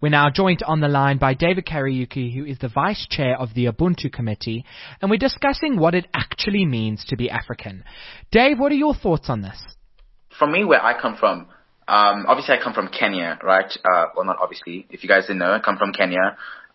We're now joined on the line by David Kariuki, who is the Vice Chair of the Ubuntu Committee, and we're discussing what it actually means to be African. Dave, what are your thoughts on this? From me, where I come from, obviously I come from Kenya, right? Well, not obviously. If you guys didn't know, I come from Kenya.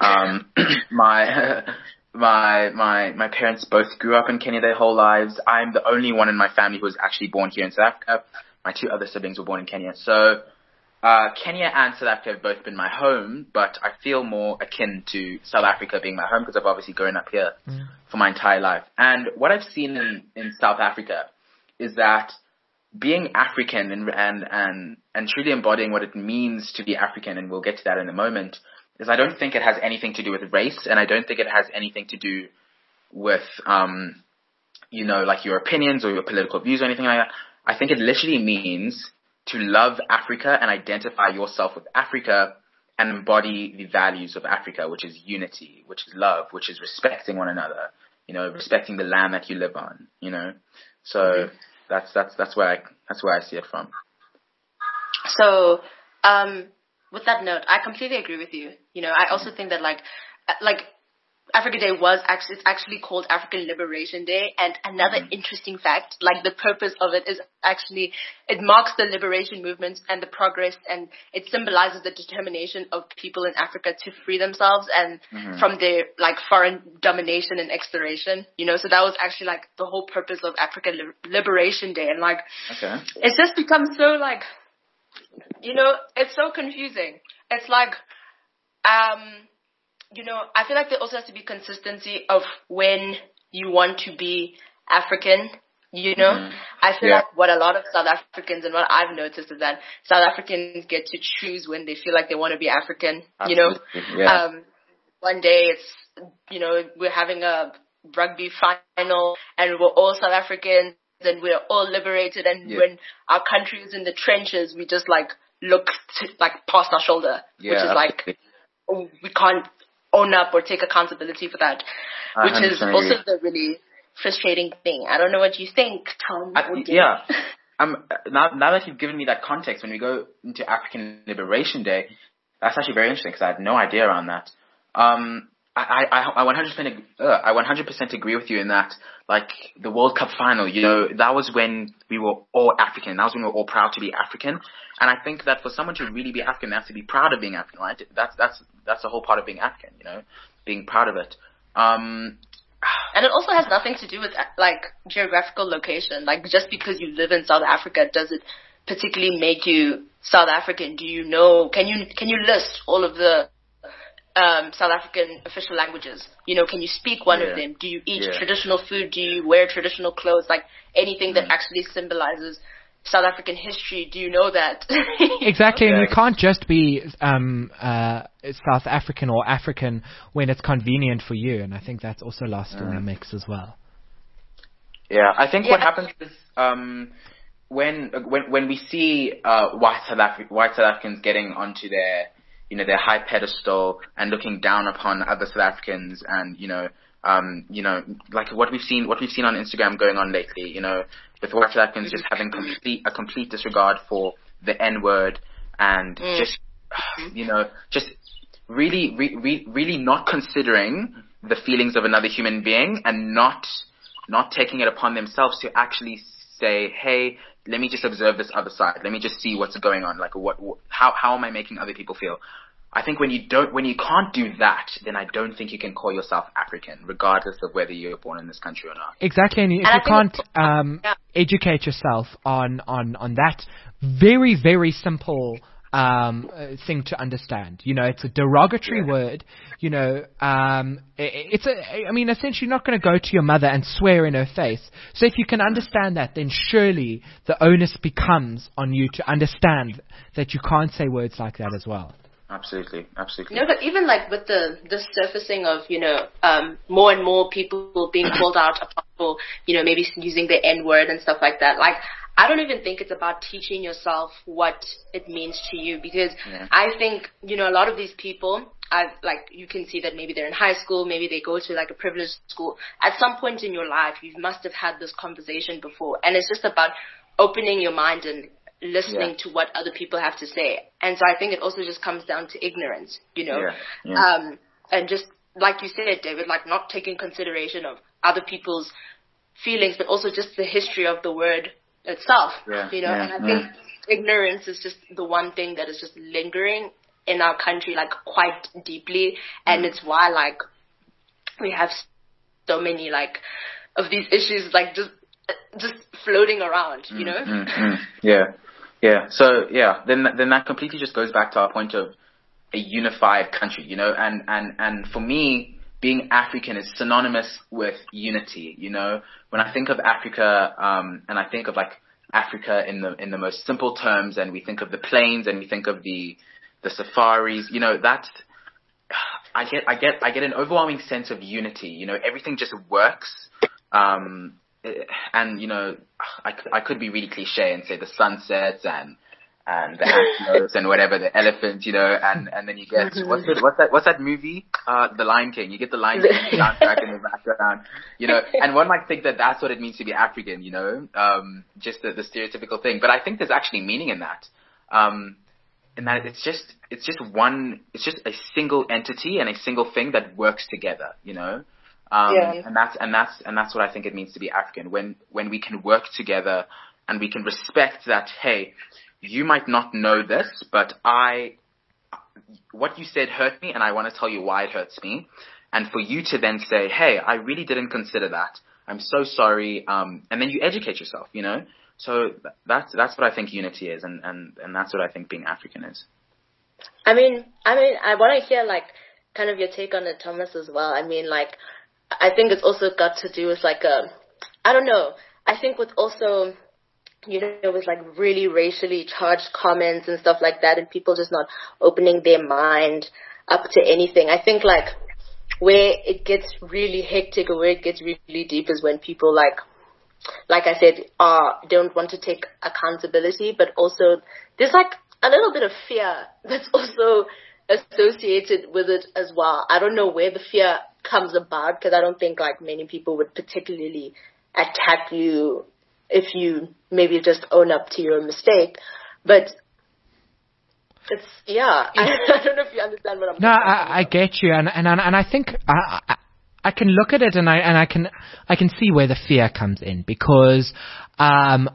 My parents both grew up in Kenya their whole lives. I'm the only one in my family who was actually born here in South Africa. My two other siblings were born in Kenya. So Kenya and South Africa have both been my home, but I feel more akin to South Africa being my home because I've obviously grown up here for my entire life. And what I've seen in South Africa is that being African and truly embodying what it means to be African, and we'll get to that in a moment, is I don't think it has anything to do with race, and I don't think it has anything to do with, like your opinions or your political views or anything like that. I think it literally means to love Africa and identify yourself with Africa and embody the values of Africa, which is unity, which is love, which is respecting one another, respecting the land that you live on, So that's where I see it from. So, with that note, I completely agree with you. I also think that like Africa Day it's actually called African Liberation Day. And another interesting fact, like the purpose of it is actually, it marks the liberation movement and the progress, and it symbolizes the determination of people in Africa to free themselves and from their foreign domination and exploration, so that was actually the whole purpose of African Liberation Day. And it's just become so it's so confusing. It's I feel like there also has to be consistency of when you want to be African, I feel like what a lot of South Africans, and what I've noticed is that South Africans get to choose when they feel like they want to be African, Absolutely. Yeah. One day it's, we're having a rugby final and we're all South Africans and we're all liberated, and when our country is in the trenches, we just look past our shoulder, which is we can't own up or take accountability for that, which is also the really frustrating thing. I don't know what you think, Tom. Now that you've given me that context, when we go into African Liberation Day, that's actually very interesting because I had no idea around that. I 100% agree with you in that, the World Cup final, that was when we were all African. That was when we were all proud to be African. And I think that for someone to really be African, they have to be proud of being African, right? That's the whole part of being African, being proud of it. And it also has nothing to do with geographical location. Just because you live in South Africa, does it particularly make you South African? Do you know? Can you list all of the South African official languages? Can you speak one of them? Do you eat traditional food? Do you wear traditional clothes? Anything that actually symbolizes South African history, do you know that? Exactly, and you can't just be South African or African when it's convenient for you, and I think that's also lost in the mix as well. Yeah, I think what happens is when we see white South Africans getting onto their high pedestal and looking down upon other South Africans, and what we've seen on Instagram going on lately, with white South Africans just having a complete disregard for the N-word, and just really not considering the feelings of another human being, and not taking it upon themselves to actually say, hey, let me just observe this other side. Let me just see what's going on. How am I making other people feel? I think when you can't do that, then I don't think you can call yourself African, regardless of whether you're born in this country or not. Exactly, and if you can't educate yourself on that very, very simple thing to understand. It's a derogatory word. Essentially not going to go to your mother and swear in her face. So if you can understand that, then surely the onus becomes on you to understand that you can't say words like that as well. Absolutely. But even with the surfacing of, more and more people being called out for, maybe using the N-word and stuff like that. I don't even think it's about teaching yourself what it means to you, because I think, a lot of these people, you can see that maybe they're in high school, maybe they go to a privileged school. At some point in your life, you must have had this conversation before. And it's just about opening your mind and listening to what other people have to say. And so I think it also just comes down to ignorance, and just like you said, David, like not taking consideration of other people's feelings, but also just the history of the word itself, and I think ignorance is just the one thing that is just lingering in our country, like quite deeply, and it's why like we have so many like of these issues like just floating around, So then that completely just goes back to our point of a unified country, and for me, being African is synonymous with unity. When I think of Africa, and I think of like Africa in the most simple terms, and we think of the plains and we think of the safaris, that's I get an overwhelming sense of unity. Everything just works. And I could be really cliche and say the sunsets and the antelopes and whatever, the elephants, and then you get what's that movie? The Lion King. You get the Lion King soundtrack in the background, and one might think that that's what it means to be African, just the stereotypical thing. But I think there's actually meaning in that. And that it's just a single entity and a single thing that works together, and that's what I think it means to be African, when we can work together and we can respect that, hey, you might not know this, but what you said hurt me, and I want to tell you why it hurts me, and for you to then say, hey, I really didn't consider that, I'm so sorry, and then you educate yourself, So that's what I think unity is, and that's what I think being African is. I mean, I want to hear like kind of your take on it, Thomas, as well. I mean, like, I think it's also got to do with like I don't know. I think with also, with like really racially charged comments and stuff like that, and people just not opening their mind up to anything. I think like where it gets really hectic or where it gets really deep is when people like I said, don't want to take accountability, but also there's like a little bit of fear that's also associated with it as well. I don't know where the fear comes about, because I don't think like many people would particularly attack you if you maybe just own up to your mistake. But it's, I don't know if you understand what I'm saying. No, I get you, and I think I can look at it and I can see where the fear comes in, because I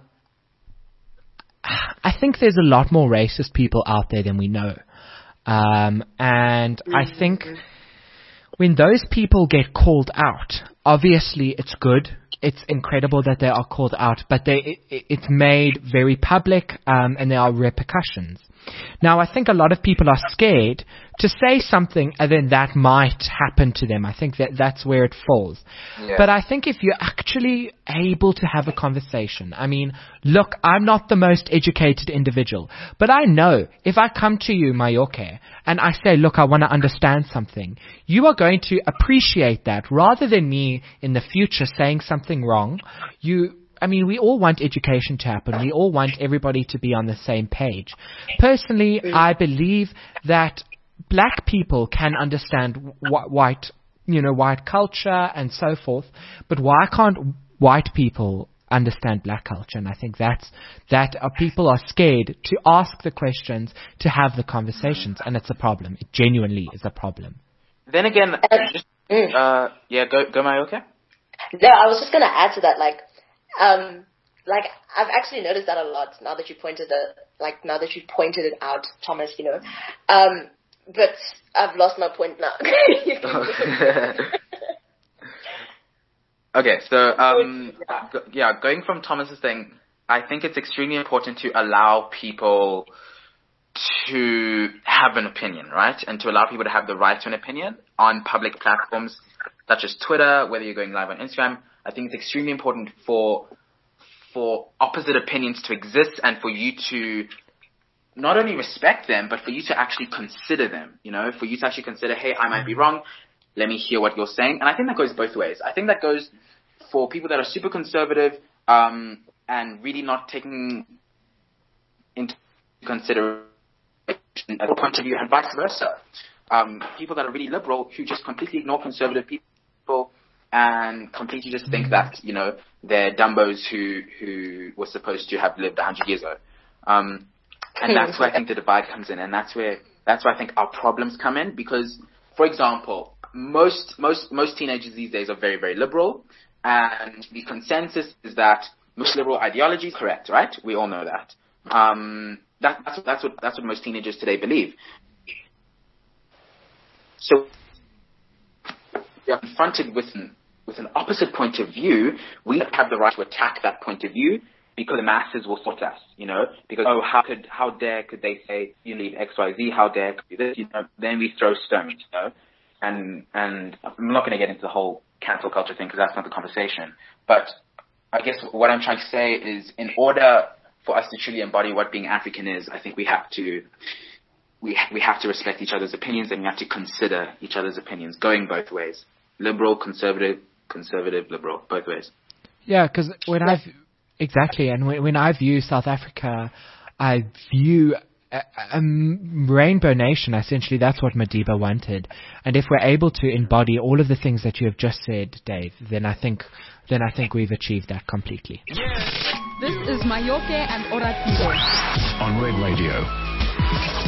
think there's a lot more racist people out there than we know. And I think when those people get called out, obviously it's good. It's incredible that they are called out, but it's made very public, and there are repercussions. Now, I think a lot of people are scared to say something, and then that might happen to them. I think that's where it falls. Yeah. But I think if you're actually able to have a conversation, I mean, look, I'm not the most educated individual, but I know if I come to you, Mayoke, and I say, look, I want to understand something, you are going to appreciate that rather than me in the future saying something wrong. We all want education to happen. We all want everybody to be on the same page. Personally, I believe that black people can understand white culture and so forth, but why can't white people understand black culture? And I think people are scared to ask the questions, to have the conversations, and it's a problem. It genuinely is a problem. Then again, go Mayoke. No, I was just gonna add to that, I've actually noticed that a lot now that you pointed it out, Thomas, but I've lost my point now. Okay, so, going from Thomas's thing, I think it's extremely important to allow people to have an opinion, right? And to allow people to have the right to an opinion on public platforms such as Twitter, whether you're going live on Instagram. I think it's extremely important for opposite opinions to exist, and for you to not only respect them, but for you to actually consider them, for you to actually consider, hey, I might be wrong, let me hear what you're saying. And I think that goes both ways. I think that goes for people that are super conservative, and really not taking into consideration a point of view, and vice versa. People that are really liberal who just completely ignore conservative people and completely just think that, they're dumbos who were supposed to have lived 100 years ago. And that's where I think the divide comes in, and that's where I think our problems come in. Because, for example, most teenagers these days are very, very liberal, and the consensus is that most liberal ideology is correct, right? We all know that. That's what most teenagers today believe. So we are confronted with an opposite point of view. We have the right to attack that point of view, because the masses will sort us, because, how dare could they say you leave XYZ, how dare could this, then we throw stones, and I'm not going to get into the whole cancel culture thing, because that's not the conversation. But I guess what I'm trying to say is, in order for us to truly embody what being African is, I think we have to respect each other's opinions, and we have to consider each other's opinions, going both ways. Liberal, conservative, liberal, both ways. Yeah, because exactly, and when I view South Africa, I view a rainbow nation. Essentially, that's what Madiba wanted. And if we're able to embody all of the things that you have just said, Dave, then I think we've achieved that completely. This is Mayoke and Oratile on Red Radio.